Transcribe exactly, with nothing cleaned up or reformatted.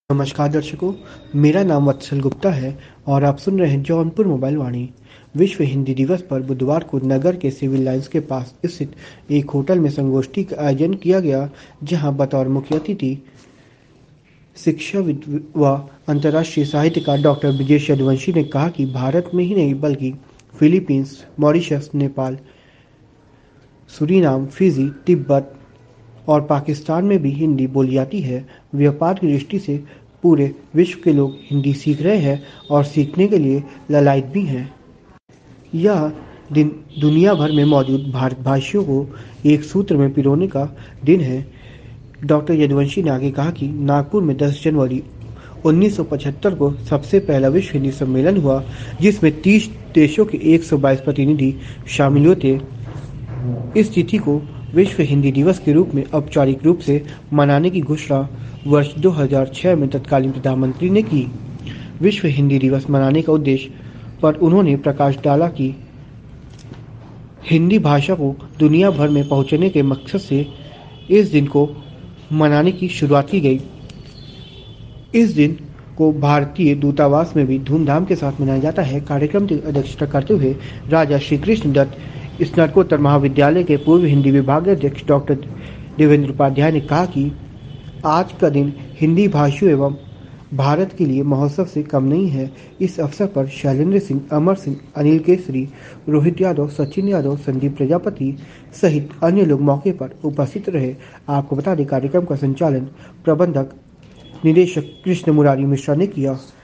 नमस्कार दर्शकों, मेरा नाम वत्सल गुप्ता है और आप सुन रहे हैं जौनपुर मोबाइल वाणी। विश्व हिंदी दिवस पर बुधवार को नगर के सिविल लाइंस के पास स्थित एक होटल में संगोष्ठी का आयोजन किया गया, जहां बतौर मुख्य अतिथि शिक्षाविद व अंतर्राष्ट्रीय साहित्यकार डॉक्टर ब्रजेश यदुवंशी ने कहा कि भारत में ही नहीं बल्कि Philippines, Mauritius, Nepal, Suriname, Fiji, Tibet और पाकिस्तान में भी हिंदी बोली जाती है। व्यापार की दृष्टि से पूरे विश्व के लोग हिंदी सीख रहे हैं और सीखने के लिए ललायत भी हैं। यह दिन दुनिया भर में मौजूद भारतभाषियों को एक सूत्र में पिरोने का दिन है। डॉक्टर यदुवंशी ने आगे कहा कि नागपुर में दस जनवरी उन्नीस सौ पचहत्तर को सबसे पहला विश्व हिंदी सम्मेलन हुआ, जिसमें तीस देशों के एक सौ बाईस प्रतिनिधि शामिल हुए थे। इस तिथि को विश्व हिंदी दिवस के रूप में औपचारिक रूप से मनाने की घोषणा वर्ष दो हज़ार छह में तत्कालीन प्रधानमंत्री ने की। विश्व हिंदी दिवस मनाने का उद्देश्य पर उन्होंने प्रकाश डाला कि हिंदी भाषा को दुनिया भर में पहुंचाने के मकसद से इस दिन को मनाने की शुरुआत की गई। इस दिन को भारतीय दूतावास में भी धूमधाम के साथ मनाया जाता है। कार्यक्रम की अध्यक्षता करते हुए राजा श्री कृष्ण दत्त स्नातकोत्तर महाविद्यालय के पूर्व हिंदी विभाग अध्यक्ष डॉक्टर देवेंद्र उपाध्याय ने कहा कि आज का दिन हिंदी भाषियों एवं भारत के लिए महोत्सव से कम नहीं है। इस अवसर पर शैलेंद्र सिंह, अमर सिंह, अनिल केसरी, रोहित यादव, सचिन यादव, संदीप प्रजापति सहित अन्य लोग मौके पर उपस्थित रहे। आपको बता दें, कार्यक्रम का संचालन प्रबंधक निदेशक कृष्ण मुरारी मिश्रा ने किया।